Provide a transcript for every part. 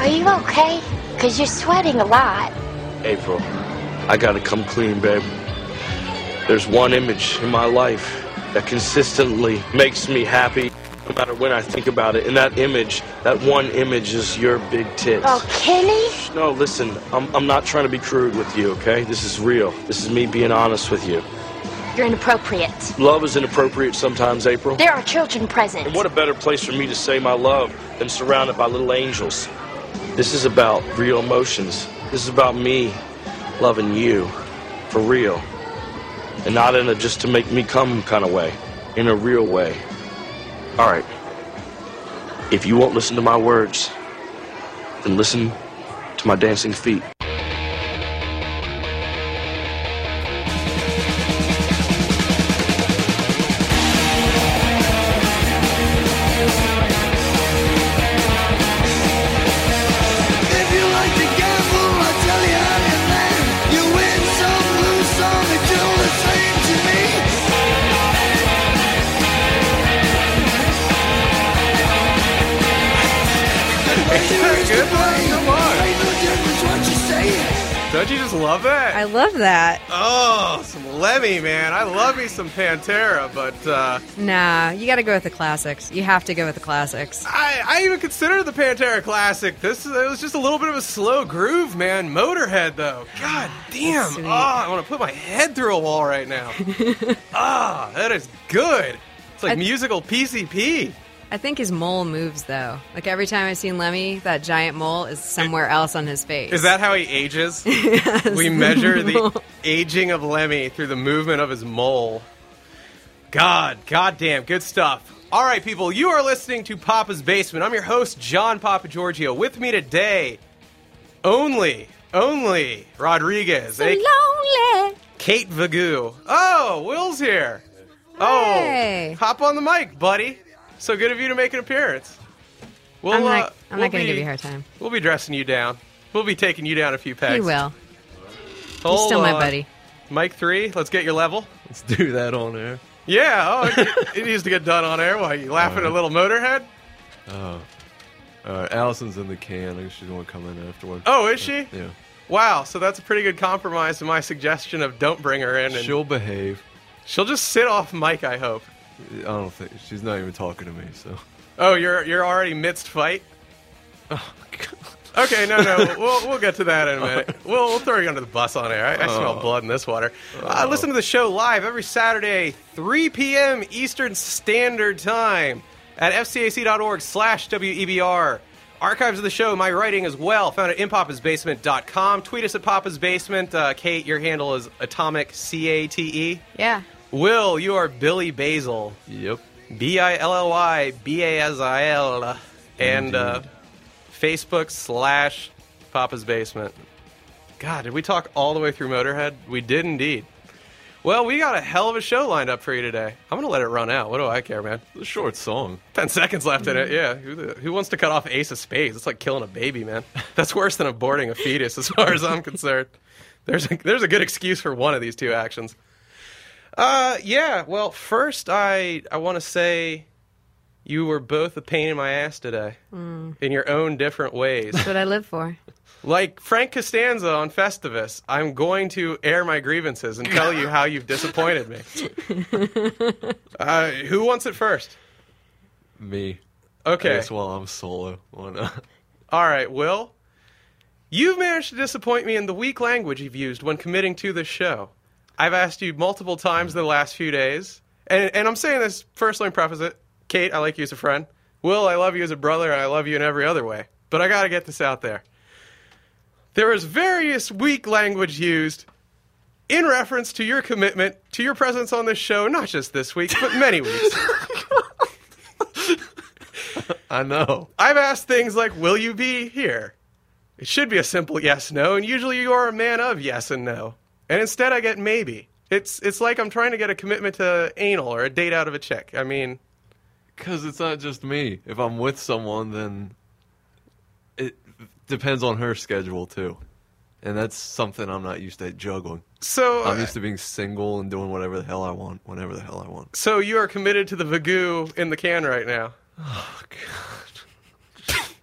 Are you okay? Because you're sweating a lot. April, I gotta come clean, babe. There's one image in my life that consistently makes me happy no matter when I think about it. And that image, that one image is your big tits. Oh, Kenny? No, listen, I'm not trying to be crude with you, okay? This is real. This is me being honest with you. You're inappropriate. Love is inappropriate sometimes, April. There are children present. And what a better place for me to say my love than surrounded by little angels. This is about real emotions. This is about me loving you for real. And not in a just to make me come kind of way. In a real way. All right. If you won't listen to my words, then listen to my dancing feet. Don't you just love that? I love that. Oh, some Lemmy, man. I love me some Pantera, but Nah, you got to go with the classics. You have to go with the classics. I even consider the Pantera classic. It was just a little bit of a slow groove, man. Motorhead, though. God damn. Sweet. Oh, I want to put my head through a wall right now. That is good. It's like musical PCP. I think his mole moves, though. Like, every time I've seen Lemmy, that giant mole is somewhere else on his face. Is that how he ages? Yes. We measure the aging of Lemmy through the movement of his mole. Goddamn, good stuff. All right, people, you are listening to Papa's Basement. I'm your host, John Papa Giorgio. With me today, only Rodriguez. So lonely. Kate Vagoo. Oh, Will's here. Hey. Oh, hop on the mic, buddy. So good of you to make an appearance. I'm not going to give you a hard time. We'll be dressing you down. We'll be taking you down a few pegs. You will. Hold He's still my on. buddy. Mic 3, let's get your level. Let's do that on air. Yeah, it needs to get done on air. Why, you laughing at a little Motorhead? Oh. All right, Allison's in the can. I guess she's going to come in afterward. Oh, is she? Yeah. Wow, so that's a pretty good compromise to my suggestion of don't bring her in. And She'll behave. she'll just sit off mic, I hope. I don't think she's not even talking to me. So. Oh, you're already midst fight? Oh God. Okay, no, we'll get to that in a minute. We'll throw you under the bus on air. I smell blood in this water. Listen to the show live every Saturday, 3 p.m. Eastern Standard Time at fcac.org/WEBR. Archives of the show, my writing as well, found at inpapasbasement.com. Tweet us at Papa's Basement. Kate, your handle is Atomic CATE. Yeah. Will, you are Billy Basil. Yep. Billy Basil. And Facebook / Papa's Basement. God, did we talk all the way through Motorhead? We did indeed. Well, we got a hell of a show lined up for you today. I'm going to let it run out. What do I care, man? It's a short song. 10 seconds left in it, yeah. Who wants to cut off Ace of Spades? It's like killing a baby, man. That's worse than aborting a fetus as far as I'm concerned. There's a good excuse for one of these two actions. Yeah, well, first I want to say you were both a pain in my ass today in your own different ways. That's what I live for. Like Frank Costanza on Festivus, I'm going to air my grievances and tell you how you've disappointed me. Who wants it first? Me. Okay. I guess while I'm solo. Why not? All right, Will. You've managed to disappoint me in the weak language you've used when committing to this show. I've asked you multiple times in the last few days, and I'm saying this first, let me preface it. Kate, I like you as a friend. Will, I love you as a brother, and I love you in every other way. But I got to get this out there. There is various weak language used in reference to your commitment to your presence on this show, not just this week, but many weeks. I know. I've asked things like, will you be here? It should be a simple yes-no, and usually you are a man of yes and no. And instead I get maybe. It's like I'm trying to get a commitment to anal or a date out of a chick. I mean... Because it's not just me. If I'm with someone, then it depends on her schedule, too. And that's something I'm not used to juggling. So I'm used to being single and doing whatever the hell I want, whenever the hell I want. So you are committed to the Vagoo in the can right now. Oh, God.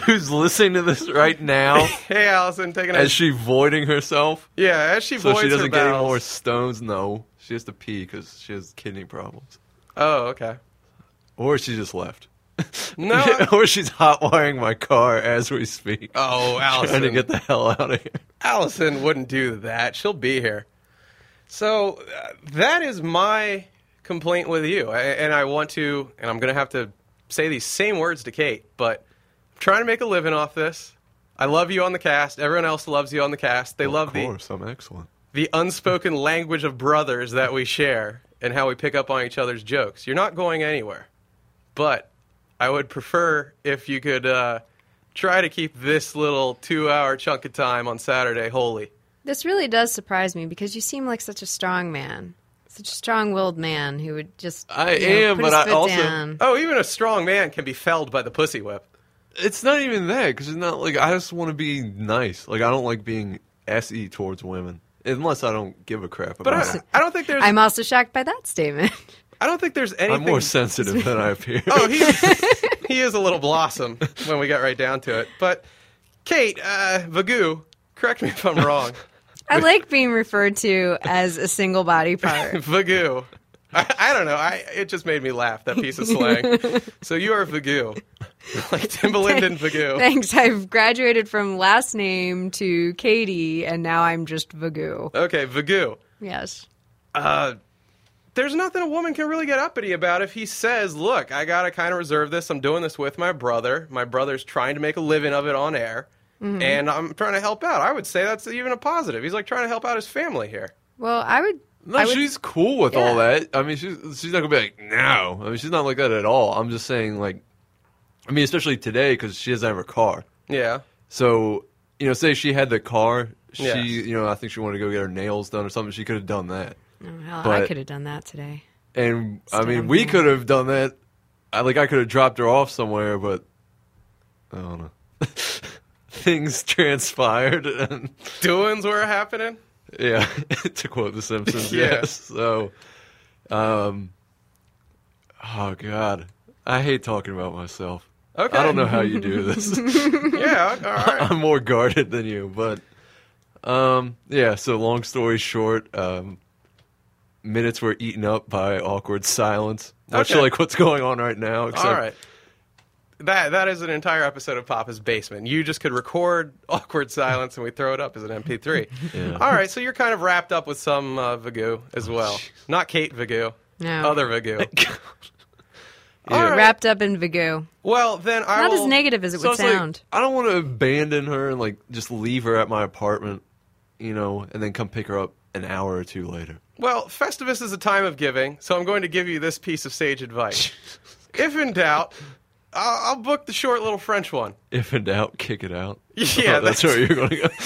who's listening to this right now, Hey, Allison, taking a... is she voiding herself? Yeah, as she So voids she doesn't her get any bowels. more stones? No. She has to pee because she has kidney problems. Oh, okay. Or she just left. No. Or she's hot-wiring my car as we speak. Oh, Allison. Trying to get the hell out of here. Allison wouldn't do that. She'll be here. So that is my complaint with you. And I want to, and I'm going to have to say these same words to Kate, but I'm trying to make a living off this. I love you on the cast. Everyone else loves you on the cast. They love Of course, I'm excellent. the unspoken language of brothers that we share and how we pick up on each other's jokes. You're not going anywhere. But I would prefer if you could try to keep this little 2-hour chunk of time on Saturday holy. This really does surprise me because you seem like such a strong man. Such a strong-willed man who would just I you know, am, put but his I foot also- down. Oh, even a strong man can be felled by the pussy whip. It's not even that, because it's not like I just want to be nice. Like, I don't like being SE towards women. Unless I don't give a crap But about it. I don't think there's I'm also shocked by that statement. I don't think there's anything. I'm more sensitive than I appear. Oh, he is a little blossom when we get right down to it. But Kate, Vagu, correct me if I'm wrong. I like being referred to as a single body part. Vagu. I don't know. It just made me laugh, that piece of slang. So you are Vagu. Like Timbaland and Vagu. Thanks. I've graduated from last name to Katie, and now I'm just Vagu. Okay, Vagu. Yes. There's nothing a woman can really get uppity about if he says, look, I got to kind of reserve this. I'm doing this with my brother. My brother's trying to make a living of it on air. Mm-hmm. And I'm trying to help out. I would say that's even a positive. He's like trying to help out his family here. Well, I would. No, I would she's cool with all that. I mean, she's not gonna be like, no. I mean, she's not like that at all. I'm just saying, like, I mean, especially today because she doesn't have her car. Yeah. So, you know, say she had the car, Yes. you know, I think she wanted to go get her nails done or something. She could have done that. Oh, hell, I but- could have done that today. And I Instead mean, of we me. could have done that. I could have dropped her off somewhere, but I don't know. Things transpired, and Doings were happening. yeah, to quote The Simpsons, Yeah. yes. So, oh god, I hate talking about myself. Okay. I don't know how you do this. Yeah, all right. I'm more guarded than you, but yeah. So long story short, minutes were eaten up by awkward silence, much Okay. like what's going on right now. Except All right. That is an entire episode of Papa's Basement. You just could record awkward silence and we throw it up as an MP3. Yeah. All right, so you're kind of wrapped up with some Vagu as well. Not Kate Vagu. No. Other Vagu. Yeah. All right. Wrapped up in Vagu. Well, then I Not will... as negative as it So would it's like, sound. I don't want to abandon her and like just leave her at my apartment, you know, and then come pick her up an hour or two later. Well, Festivus is a time of giving, so I'm going to give you this piece of sage advice. If in doubt, I'll book the short little French one. If in doubt, kick it out. Yeah, Oh, that's where you're going to go.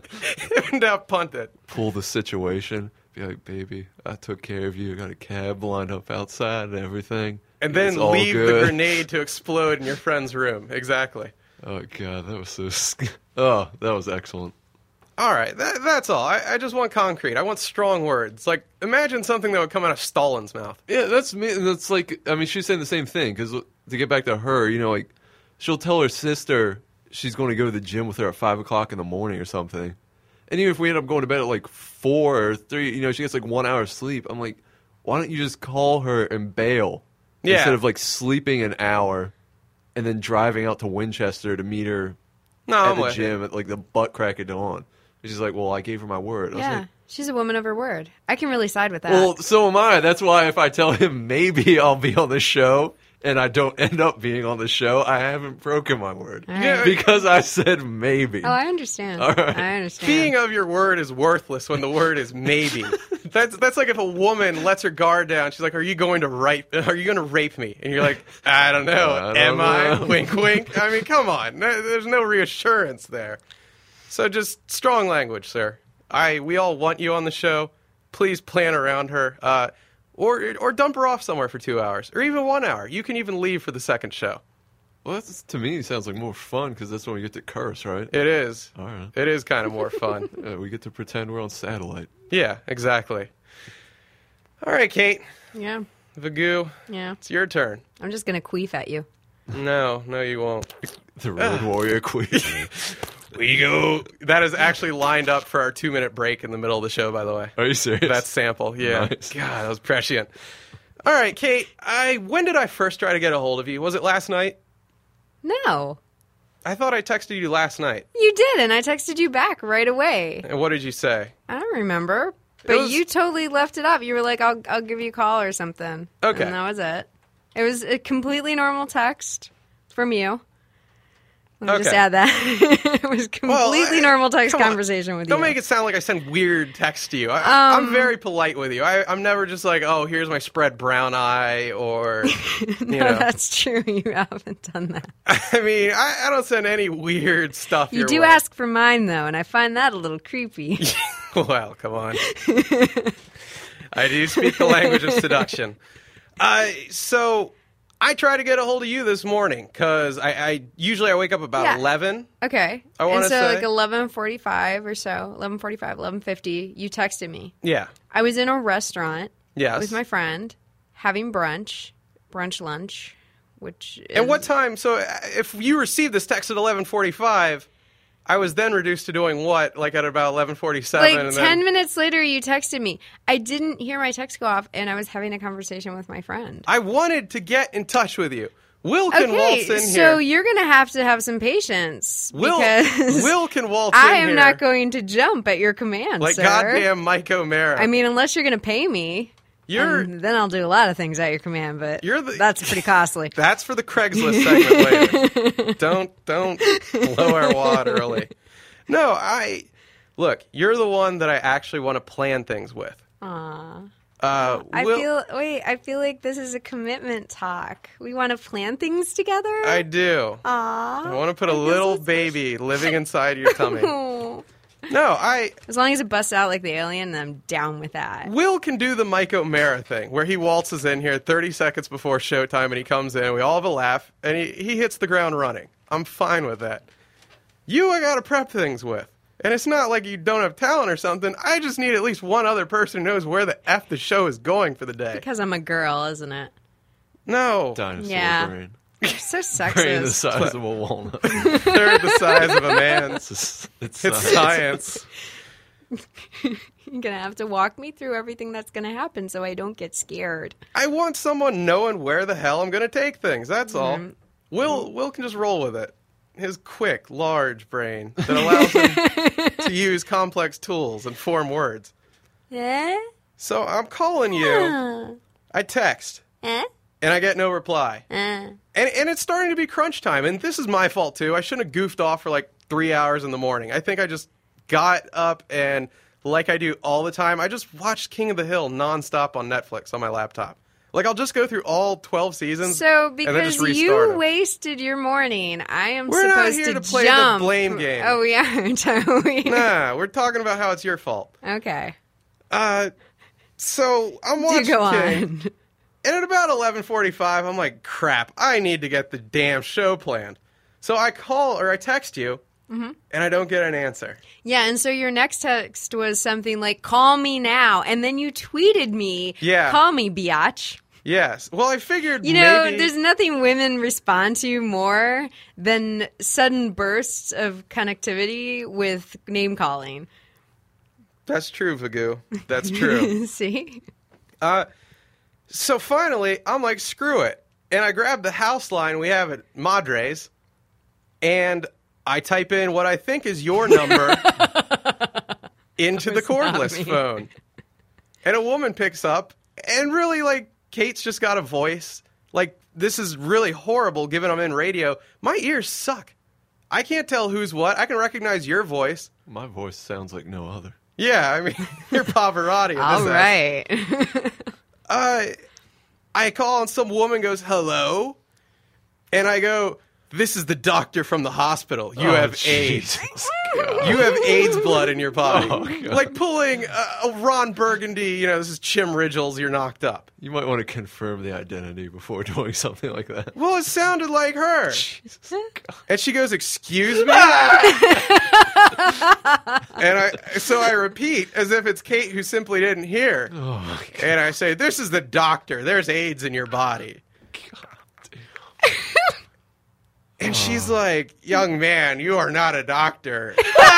If in doubt, punt it. Pull the situation. Be like, baby, I took care of you. I got a cab lined up outside and everything. And then It's all leave the good. grenade to explode in your friend's room. Exactly. Oh god, that was so. Oh, that was excellent. All right, that's all. I just want concrete. I want strong words. Like, imagine something that would come out of Stalin's mouth. Yeah, that's me. That's like, I mean, she's saying the same thing because to get back to her, you know, like she'll tell her sister she's going to go to the gym with her at 5 o'clock in the morning or something, and even if we end up going to bed at like 4 or 3, you know, she gets like 1 hour sleep. I'm like, why don't you just call her and bail Yeah. instead of like sleeping an hour and then driving out to Winchester to meet her No, at I'm the with you. gym at like the butt crack of dawn? And she's like, well, I gave her my word. I was Yeah. like, She's a woman of her word. I can really side with that. well, so am I. That's why if I tell him maybe I'll be on the show and I don't end up being on the show, I haven't broken my word. All right. Yeah. Because I said maybe. Oh, I understand. All right. I understand. Being of your word is worthless when the word is maybe. That's like if a woman lets her guard down. She's like, "Are you going to rape me?" And you're like, "I don't know. I don't Am I?" know. Wink, wink. I mean, come on. There's no reassurance there. So just strong language, sir. We all want you on the show. Please plan around her, or dump her off somewhere for 2 hours, or even 1 hour. You can even leave for the second show. Well, that's, to me, sounds like more fun because that's when we get to curse, right? It is. All right. It is kind of more fun. Yeah, we get to pretend we're on satellite. Yeah, exactly. All right, Kate. Yeah. Vagu, Yeah. it's your turn. I'm just going to queef at you. No, you won't. The Road Warrior Queen. We go. That is actually lined up for our 2-minute break in the middle of the show, by the way. Are you serious? That sample, yeah. Nice. God, that was prescient. All right, Kate, when did I first try to get a hold of you? Was it last night? No. I thought I texted you last night. You did, and I texted you back right away. And what did you say? I don't remember. But you totally left it up. You were like, I'll give you a call or something. Okay. And that was it. It was a completely normal text from you. Let me just add that. It was completely normal text conversation with you. Don't make it sound like I send weird texts to you. I'm very polite with you. I'm never just like, oh, here's my spread brown eye or, No, that's true. You haven't done that. I mean, I don't send any weird stuff You your do way. ask for mine, though, and I find that a little creepy. Well, come on. I do speak the language of seduction. So I tried to get a hold of you this morning because I usually wake up about 11. Okay. I want to say. say Like 11:45 or so, 11:45, 11:50, you texted me. Yeah. I was in a restaurant Yes. with my friend having brunch lunch, which is... And what time? So if you received this text at 11:45, I was then reduced to doing what? Like at about 11:47. Like and 10 minutes later, you texted me. I didn't hear my text go off, and I was having a conversation with my friend. I wanted to get in touch with you. Will can waltz in so here. you're going to have some patience. Will because can waltz in I here. am not going to jump at your command, like sir. goddamn Mike O'Mara. I mean, unless you're going to pay me. And then I'll do a lot of things at your command, but that's pretty costly. That's for the Craigslist segment later. Don't blow our wad early. No, look, you're the one that I actually want to plan things with. Aww. I feel like this is a commitment talk. We want to plan things together? I do. Aww. I want to put a little baby living inside your tummy. No, As long as it busts out like the alien, then I'm down with that. Will can do the Mike O'Mara thing, where he waltzes in here 30 seconds before showtime, and he comes in, and we all have a laugh, and he hits the ground running. I'm fine with that. I got to prep things with. And it's not like you don't have talent or something. I just need at least one other person who knows where the F the show is going for the day. Because I'm a girl, isn't it? No. Dinosaur brain. You're so sexist. Brain the size of a walnut. Third the size of a man. It's science. You're going to have to walk me through everything that's going to happen so I don't get scared. I want someone knowing where the hell I'm going to take things. That's all. Will can just roll with it. His quick, large brain that allows him to use complex tools and form words. So I'm calling you. I text. And I get no reply. And it's starting to be crunch time. And this is my fault, too. I shouldn't have goofed off for like 3 hours in the morning. I think I just got up and, like I do all the time, I just watched King of the Hill nonstop on Netflix on my laptop. Like, I'll just go through all 12 seasons. So, and then because just restart you them. wasted your morning, I am We're not supposed here to to play jump. the blame game. Oh, we aren't, are we? Nah, we're talking about how it's your fault. Okay. So, I'm watching Do go King. on. And at about 11:45, I'm like, crap, I need to get the damn show planned. So I text you, and I don't get an answer. Yeah, and so your next text was something like, call me now. And then you tweeted me, call me, biatch. Yes. Well, I figured maybe... there's nothing women respond to more than sudden bursts of connectivity with name-calling. That's true, Vagu. That's true. See? So finally, I'm like, screw it. And I grab the house line we have at Madre's, and I type in what I think is your number into the cordless phone. And a woman picks up, and really, like, Kate's just got a voice. Like, this is really horrible given I'm in radio. My ears suck. I can't tell who's what. I can recognize your voice. My voice sounds like no other. Yeah, I mean, you're Pavarotti. All right. I call and some woman goes, hello? And I go, this is the doctor from the hospital. You have AIDS. You have AIDS blood in your body. Like pulling a Ron Burgundy, this is Chim Ridgels, you're knocked up. You might want to confirm the identity before doing something like that. Well, it sounded like her. Jesus God. And she goes, excuse me? So I repeat, as if it's Kate who simply didn't hear. Oh my God. And I say, this is the doctor. There's AIDS in your body. And she's like, young man, you are not a doctor.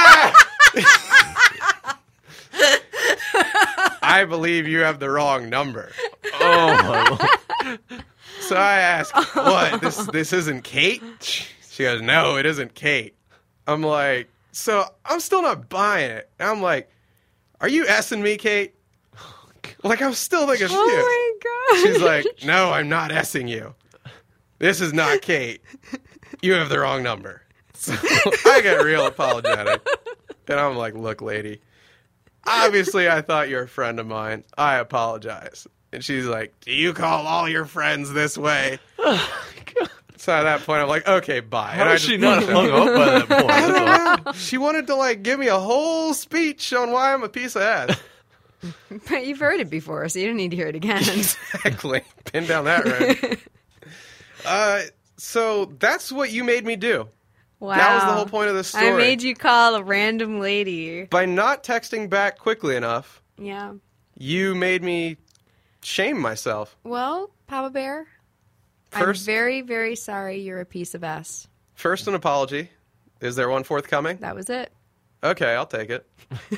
I believe you have the wrong number. Oh, my Lord. So I ask, what, this isn't Kate? She goes, no, it isn't Kate. I'm like, so I'm still not buying it. And I'm like, are you S-ing me, Kate? Like, I'm still thinking, Oh my god. She's like, no, I'm not S-ing you. This is not Kate. You have the wrong number. So I get real apologetic. And I'm like, look, lady, obviously I thought you were a friend of mine. I apologize. And she's like, do you call all your friends this way? So at that point, I'm like, okay, bye. How is she not hung up by that point? I don't know. She wanted to, like, give me a whole speech on why I'm a piece of ass. But you've heard it before, so you don't need to hear it again. Exactly. Pin down that right. So that's what you made me do. Wow. That was the whole point of this story. I made you call a random lady. By not texting back quickly enough, Yeah. you made me shame myself. Well, Papa Bear, First- I'm very, very sorry you're a piece of ass. First, an apology. Is there one forthcoming? That was it. Okay, I'll take it.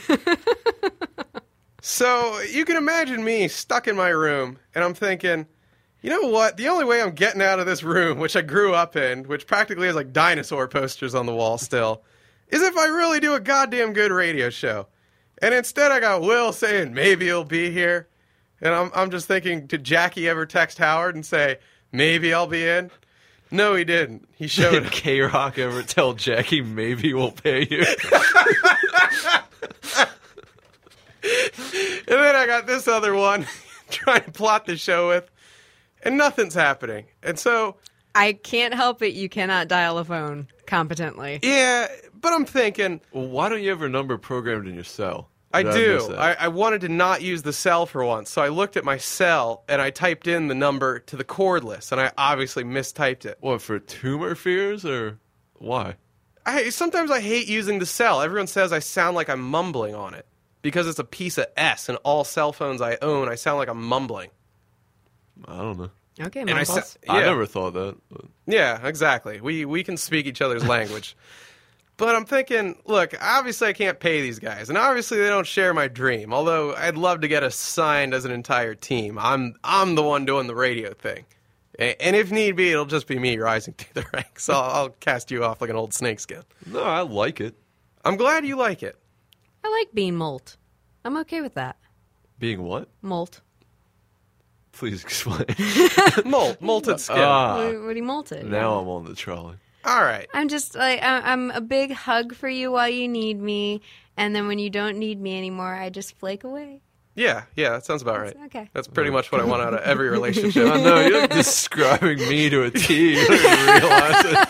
So you can imagine me stuck in my room, and I'm thinking, you know what? The only way I'm getting out of this room, which I grew up in, which practically has like dinosaur posters on the wall still, is if I really do a goddamn good radio show. And instead I got Will saying, maybe he'll be here. And I'm just thinking, did Jackie ever text Howard and say, maybe I'll be in? No, he didn't. He showed Did up. K-Rock ever tell Jackie maybe we'll pay you? And then I got this other one trying to plot the show with, and nothing's happening. And so, I can't help it. You cannot dial a phone competently. yeah, but I'm thinking, Well, why don't you have her number programmed in your cell? I Did do. miss that? I wanted to not use the cell for once, so I looked at my cell and I typed in the number to the cordless, and I obviously mistyped it. What, for tumor fears or why? Sometimes I hate using the cell. Everyone says I sound like I'm mumbling on it because it's a piece of S, and all cell phones I own, I sound like I'm mumbling. I don't know. Okay, And I Mumbles. sa- I yeah. never thought that. But Yeah, exactly. We can speak each other's language. But I'm thinking, look, obviously I can't pay these guys, and obviously they don't share my dream, although I'd love to get us signed as an entire team. I'm the one doing the radio thing. And if need be, it'll just be me rising through the ranks. I'll cast you off like an old snakeskin. no, I like it. I'm glad you like it. I like being molt. I'm okay with that. Being what? Molt. Please explain. Molted skin. What do you molted? Now I'm on the trolley. All right. I'm just like I'm a big hug for you while you need me, and then when you don't need me anymore, I just flake away. Yeah, that sounds about right. Okay. That's pretty much what I want out of every relationship. I know, you're describing me to a T. You don't even realize it.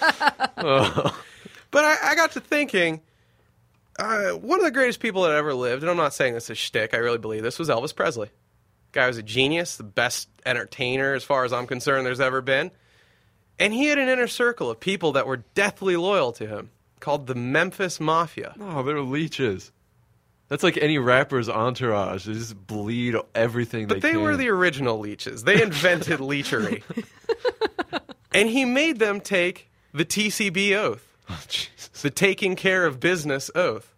Oh. But I got to thinking, one of the greatest people that ever lived, and I'm not saying this is shtick, I really believe this, was Elvis Presley. Guy was a genius, the best entertainer as far as I'm concerned there's ever been. And he had an inner circle of people that were deathly loyal to him, called the Memphis Mafia. No, they're leeches. That's like any rapper's entourage. They just bleed everything But they can. were the original leeches. They invented leechery. And he made them take the TCB oath. Oh, Jesus. The taking care of business oath.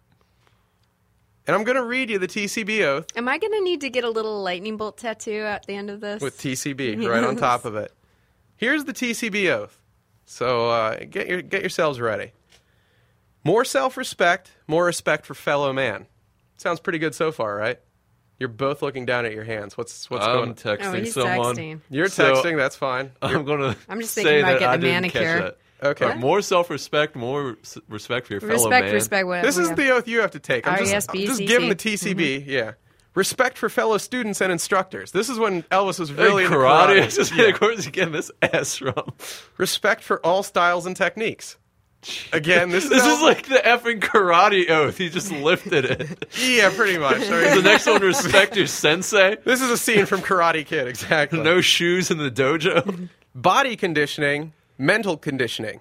And I'm going to read you the TCB oath Am I going to need to get a little lightning bolt tattoo at the end of this? with TCB right on top of it. Here's the TCB oath. So get yourselves ready. More self-respect, more respect for fellow man. Sounds pretty good so far, right? You're both looking down at your hands. What's I'm going? texting Oh, he's someone. texting. You're So, texting. That's fine. I'm gonna. I'm just say thinking about that getting I a didn't manicure. Catch that. Okay. But more self-respect, more respect for your fellow Respect, man. respect. What, This is the oath you have to take. I'm just R-E-S-P-C-C. giving the TCB. Yeah. Respect for fellow students and instructors. This is when Elvis was really into karate. karate. I just Yeah. of course getting this ass from. Respect for all styles and techniques. Again, this This is is like the effing karate oath. He just lifted it. yeah, pretty much. The next one, respect your sensei. This is a scene from Karate Kid. Exactly. No shoes in the dojo. Body conditioning, mental conditioning.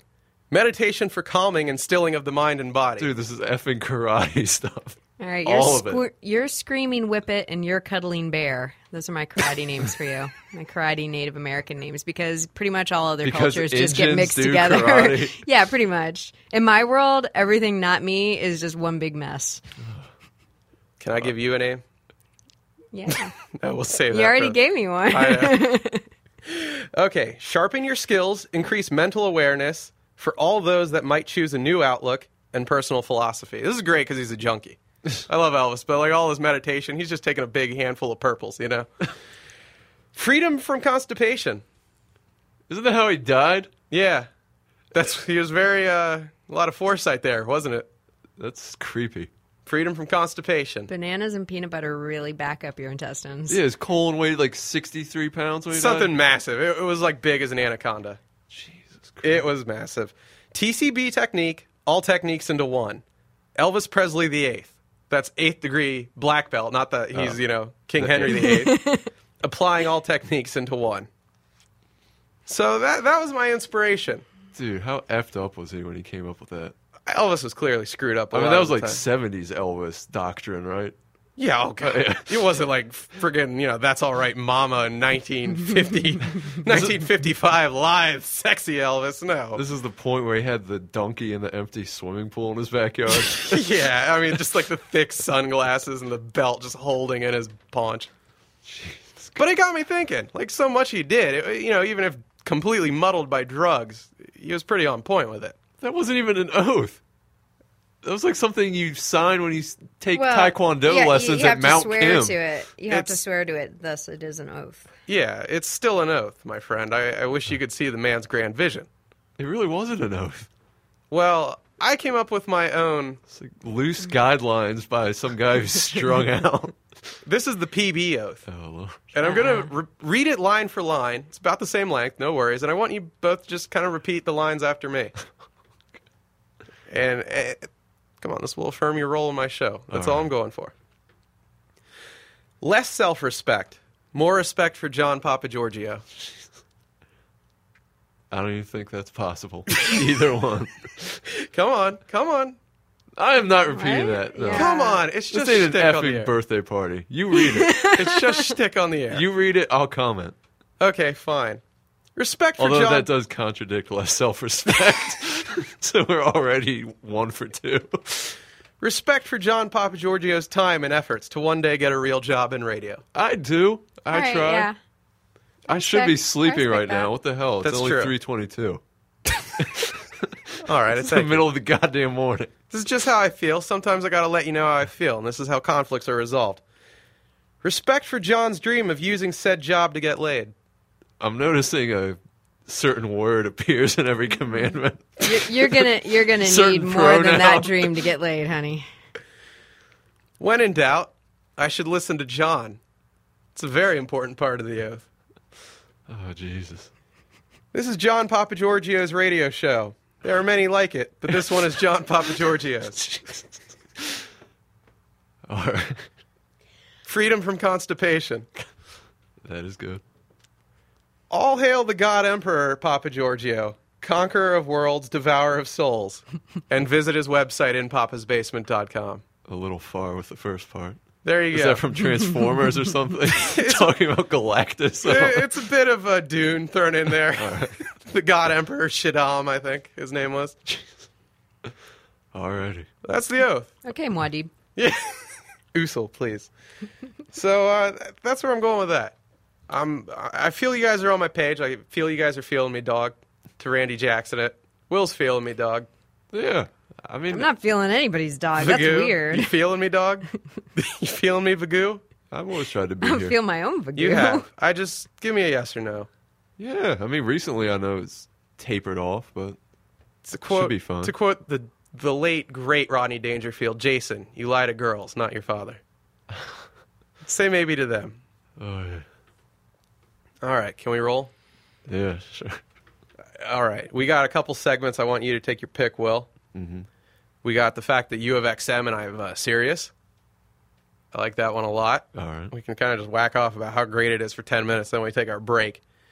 Meditation for calming and stilling of the mind and body. Dude, this is effing karate stuff. All right, All of it. You're Screaming Whippet and you're Cuddling Bear. Those are my karate names for you. My karate Native American names, because pretty much all other cultures just get mixed together. Karate. Yeah, pretty much. In my world, everything not me is just one big mess. Can I give you a name? Yeah. No, we'll save that. You already gave me one. I know. Okay, sharpen your skills, increase mental awareness for all those that might choose a new outlook and personal philosophy. This is great because he's a junkie. I love Elvis, but like all his meditation, he's just taking a big handful of purples, you know? Freedom from constipation. Isn't that how he died? Yeah. He was very, a lot of foresight there, wasn't it? That's creepy. Freedom from constipation. Bananas and peanut butter really back up your intestines. Yeah, his colon weighed like 63 pounds when he Something died. massive. It was like big as an anaconda. Jesus Christ. It was massive. TCB technique, all techniques into one. Elvis Presley VIII. That's 8th degree black belt, not that he's, King Henry VIII. Applying all techniques into one. So that was my inspiration. Dude, how effed up was he when he came up with that? Elvis was clearly screwed up. That was like 70s Elvis doctrine, right? Yeah, oh God. It wasn't like friggin', That's All Right Mama in 1955 live sexy Elvis. No. This is the point where he had the donkey in the empty swimming pool in his backyard. Yeah, I mean, just like the thick sunglasses and the belt just holding in his paunch. But it got me thinking, like so much he did, even if completely muddled by drugs, he was pretty on point with it. That wasn't even an oath. That was like something you sign when you take Taekwondo lessons at Mount Kim. You have to swear to it. You have to swear to it, thus it is an oath. Yeah, it's still an oath, my friend. I wish you could see the man's grand vision. It really wasn't an oath. Well, I came up with my own... It's like loose guidelines by some guy who's strung out. This is the PB oath. Oh, Lord. And I'm going to read it line for line. It's about the same length, no worries. And I want you both just kind of repeat the lines after me. And come on, this will affirm your role in my show. That's all I'm going for. Less self-respect, more respect for John Papagiorgio. I don't even think that's possible. Either one. Come on. I am not repeating that. No. Yeah. Come on, it's just This ain't shtick an on the effing air. birthday party. You read it. It's just shtick on the air. You read it, I'll comment. Okay, fine. Respect for Although John... that does contradict less self-respect. So we're already 1 for 2. Respect for John Papagiorgio's time and efforts to one day get a real job in radio. I do. I All right, try. yeah. I should be I sleeping respect right now. that. What the hell? It's That's only true. 3:22. All right, It's the middle of the goddamn morning. This is just how I feel. Sometimes I gotta let you know how I feel, and this is how conflicts are resolved. Respect for John's dream of using said job to get laid. I'm noticing a certain word appears in every commandment. You're gonna Certain need more than that pronoun. dream to get laid, honey. When in doubt, I should listen to John. It's a very important part of the oath. Oh, Jesus. This is John Papagiorgio's radio show. There are many like it, but this one is John Papagiorgio's. All right. Freedom from constipation. That is good. All hail the God Emperor Papagiorgio, conqueror of worlds, devourer of souls. And visit his website inpapasbasement.com. A little far with the first part. There you Is go. that from Transformers or something? Talking about Galactus. It's a bit of a Dune thrown in there. The God Emperor Shaddam, I think his name was. Alrighty. That's the oath. Okay, Muad'Dib. Yeah. Usul, please. So that's where I'm going with that. I feel you guys are on my page. I feel you guys are feeling me, dog. To Randy Jackson it. Will's feeling me, dog. Yeah. I mean, I'm not feeling anybody's dog. That's Vagoo, weird. You feeling me, dog? You feeling me, Vagoo? I've always tried to be I here. feel my own Vagoo. You have. I just give me a yes or no. Yeah. I mean, recently I know it's tapered off, but To quote, should be fun. To quote the late, great Rodney Dangerfield, Jason, you lie to girls, not your father. Say maybe to them. oh yeah. All right, can we roll? Yeah, sure. All right, we got a couple segments. I want you to take your pick, Will. Mm-hmm. We got the fact that you have XM and I have Sirius. I like that one a lot. All right. We can kind of just whack off about how great it is for 10 minutes, then we take our break.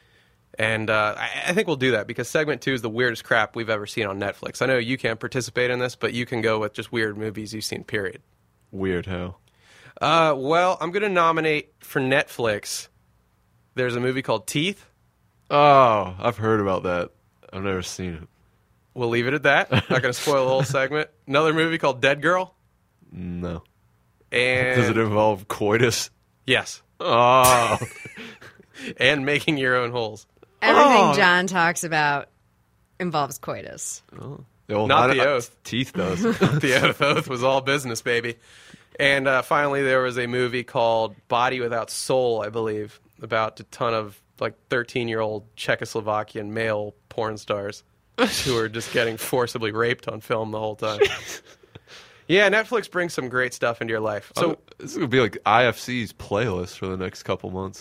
And I think we'll do that because segment 2 is the weirdest crap we've ever seen on Netflix. I know you can't participate in this, but you can go with just weird movies you've seen, period. Weird how? Well, I'm going to nominate for Netflix. There's a movie called Teeth. Oh, I've heard about that. I've never seen it. We'll leave it at that. Not going to spoil the whole segment. Another movie called Dead Girl. No. And does it involve coitus? Yes. Oh. And making your own holes. Everything John talks about involves coitus. Oh. Not the oath. Teeth does. The oath was all business, baby. And finally, there was a movie called Body Without Soul, I believe, about a ton of 13-year-old Czechoslovakian male porn stars who are just getting forcibly raped on film the whole time. Yeah, Netflix brings some great stuff into your life. So this is going to be like IFC's playlist for the next couple months.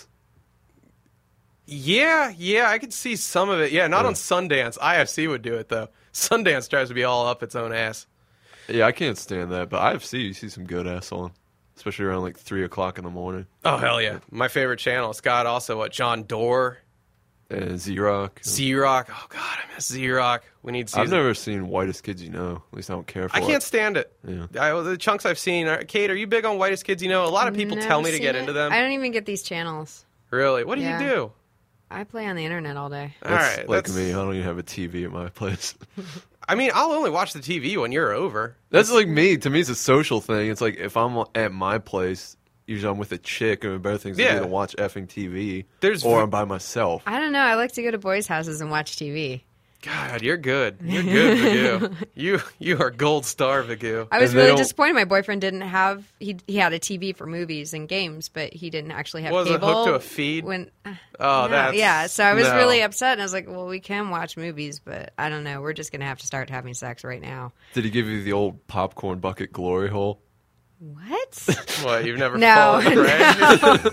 Yeah, I could see some of it. Yeah, not on Sundance. IFC would do it, though. Sundance tries to be all up its own ass. Yeah, I can't stand that. But IFC, you see some good ass on. Especially around 3 o'clock in the morning. Oh, hell yeah. My favorite channel. It's got also, John Doerr. And Z-Rock. Z-Rock. Oh, God, I miss Z-Rock. We need season. I've never seen Whitest Kids You Know. At least I don't care for it. I can't stand it. Yeah. The chunks I've seen. Kate, are you big on Whitest Kids You Know? A lot of people tell me to get into them. I don't even get these channels. Really? What do you do? I play on the internet all day. That's like me. I don't even have a TV at my place. I mean, I'll only watch the TV when you're over. That's like me. To me, it's a social thing. It's like if I'm at my place, usually I'm with a chick and better things to do than watch effing TV. Or I'm by myself. I don't know. I like to go to boys' houses and watch TV. God, you're good. You're good, Vigoo. You are gold star, Vigoo. I was really disappointed. My boyfriend didn't have. He had a TV for movies and games, but he didn't actually have cable. Was it hooked to a feed? So I was really upset, and I was like, "Well, we can watch movies, but I don't know. We're just gonna have to start having sex right now." Did he give you the old popcorn bucket glory hole? What? What? You've never fallen prey?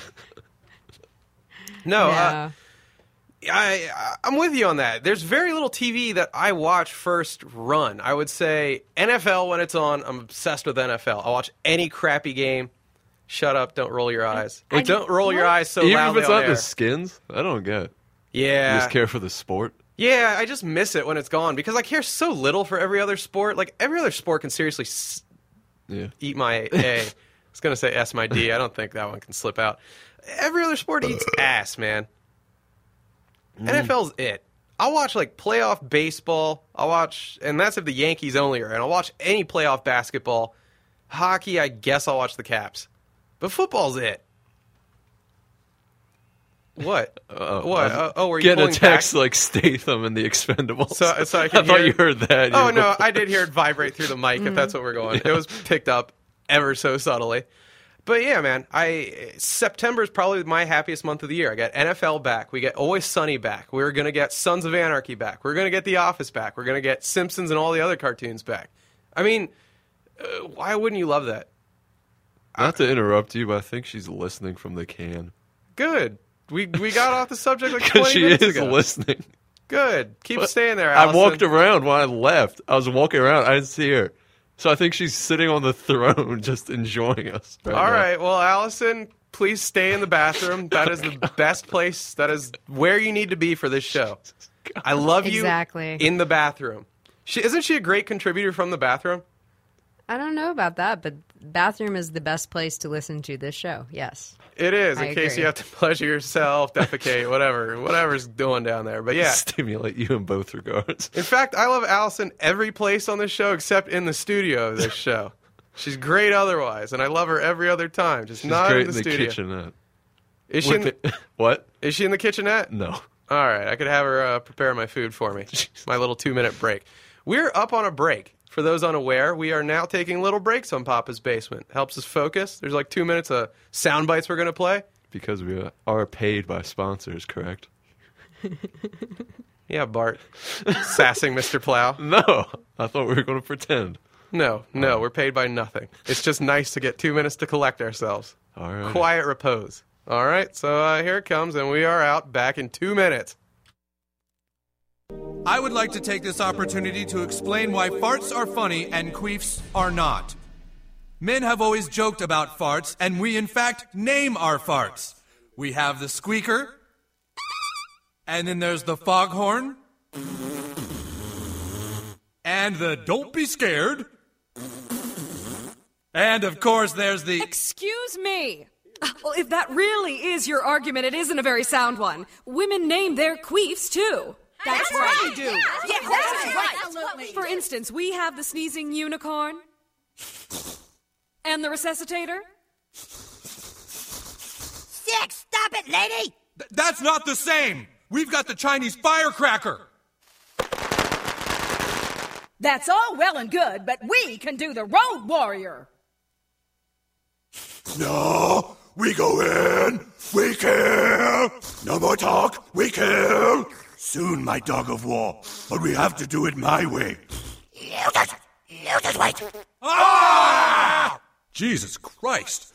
No. I'm with you on that. There's very little TV that I watch first run. I would say NFL when it's on. I'm obsessed with NFL. I'll watch any crappy game. Shut up! Don't roll your eyes. Don't roll your eyes so Even loudly. Even if it's not the Skins, I don't get. Yeah. You just care for the sport. Yeah, I just miss it when it's gone because I care so little for every other sport. Every other sport can seriously eat my A. I was gonna say S my D. I don't think that one can slip out. Every other sport eats ass, man. NFL's it. I'll watch playoff baseball. And that's if the Yankees only are in. I'll watch any playoff basketball. Hockey, I guess I'll watch the Caps. But football's it. What? What? Were you getting a text back? like Statham in The Expendables? So I thought you heard that. Oh, no, I did hear it vibrate through the mic, if that's what we're going. It was picked up ever so subtly. But yeah, man, September is probably my happiest month of the year. I got NFL back. We get Always Sunny back. We're going to get Sons of Anarchy back. We're going to get The Office back. We're going to get Simpsons and all the other cartoons back. I mean, why wouldn't you love that? Not to interrupt you, but I think she's listening from the can. Good. We got off the subject 20 minutes ago. She is listening. Good. Keep staying there, Allison. I walked around when I left. I was walking around. I didn't see her. So I think she's sitting on the throne just enjoying us. All right. Well, Allison, please stay in the bathroom. That is the best place. That is where you need to be for this show. I love you in the bathroom. Isn't she a great contributor from the bathroom? I don't know about that, but bathroom is the best place to listen to this show. Yes. It is, in case you have to pleasure yourself, defecate, whatever's going down there. But yeah. Stimulate you in both regards. In fact, I love Allison every place on this show except in the studio of this show. She's great otherwise, and I love her every other time, just not in the studio. Kitchenette. Is she What? Is she in the kitchenette? No. All right, I could have her prepare my food for me. My little 2-minute break. We're up on a break. For those unaware, we are now taking little breaks on Papa's Basement. Helps us focus. There's 2 minutes of sound bites we're going to play. Because we are paid by sponsors, correct? Yeah, Bart. Sassing Mr. Plow. No, I thought we were going to pretend. No, we're paid by nothing. It's just nice to get 2 minutes to collect ourselves. All right. Quiet repose. All right, so here it comes, and we are out back in 2 minutes. I would like to take this opportunity to explain why farts are funny and queefs are not. Men have always joked about farts, and we in fact name our farts. We have the squeaker, And then there's the foghorn. And the don't be scared. And of course there's the... Excuse me. Well, if that really is your argument, it isn't a very sound one. Women name their queefs, too. That's right. We do. Yeah, that's right. Absolutely. For instance, we have the sneezing unicorn. And the resuscitator. Sick, stop it, lady! That's not the same! We've got the Chinese firecracker! That's all well and good, but we can do the road warrior. No, we go in, we kill. No more talk, we kill. Soon, my dog of war, but we have to do it my way. You just wait. Ah! Jesus Christ!